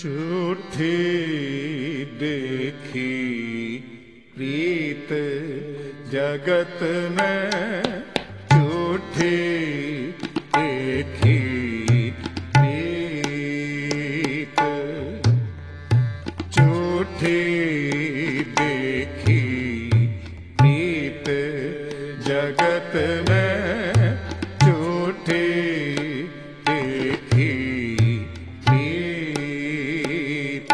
झूठी देखी प्रीत जगत में, झूठी देखी प्रीत, झूठी देखी प्रीत जगत में, झूठी देखी प्रीत।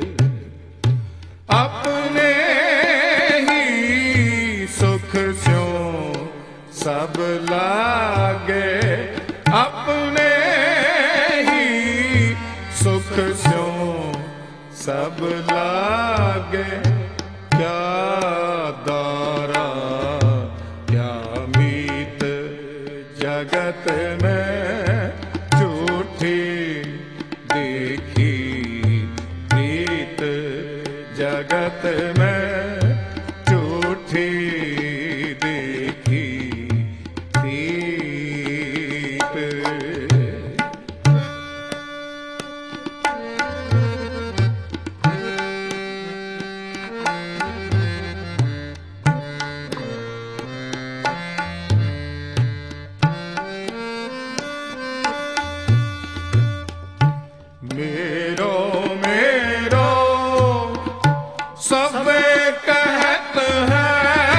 अपने ही सुख स्यों सब लागे, अपने ही सुख स्यों सब लागे, क्या दारा क्या मीत जगत में, झूठी देखी प्रीत जगत में, झूठी देखी प्रीत। मेरो मेरो सब कहत है,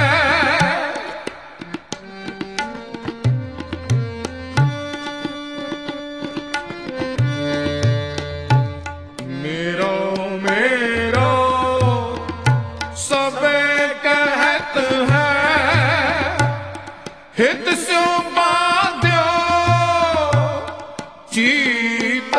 मेरो मेरो सब कहत है, हित स्यों बांध्यो चीत,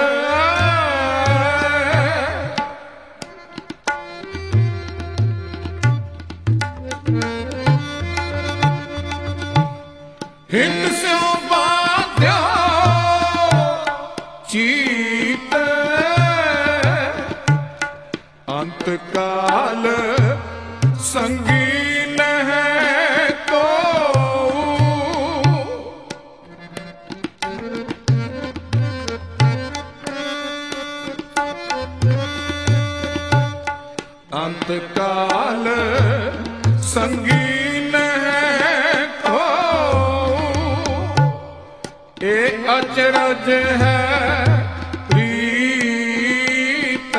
हित स्यों बांध्यो चीत, अंत काल संगी नहीं को, अंत काल संगी नहीं को, ए अचरज है प्रीत,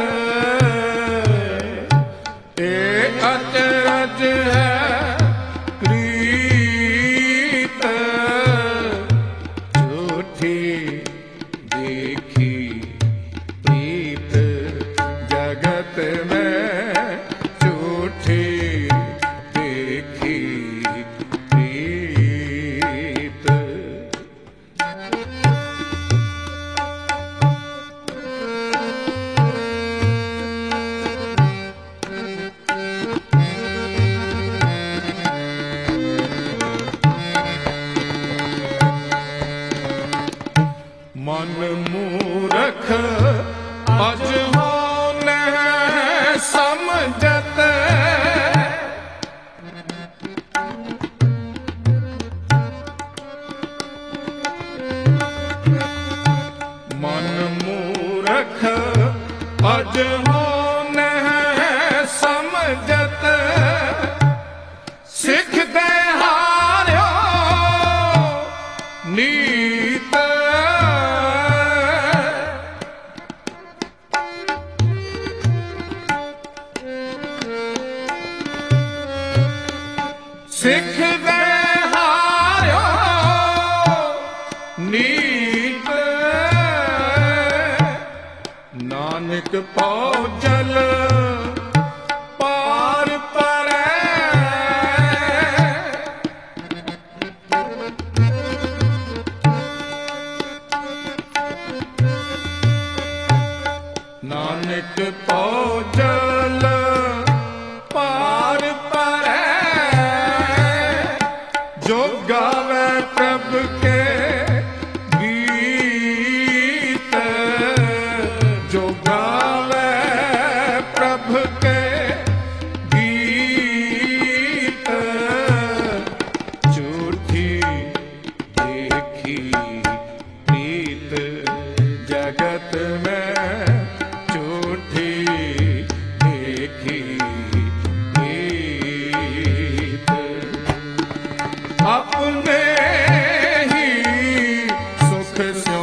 ए अचरज है प्रीत, झूठी देखी प्रीत जगत में, झूठी देखी प्रीत। मन मूरख अज होन समझत, मन मूरख अज होन समझत, सिख दे हार्यो नीत, सिख दे हार्यो नीत, नानक पाओ जल पार परै, नानक पाओ जल पार परै, जो गावे प्रभु के गीत, जो गावे प्रभु के गीत, झूठी देखी प्रीत जगत में, झूठी सुख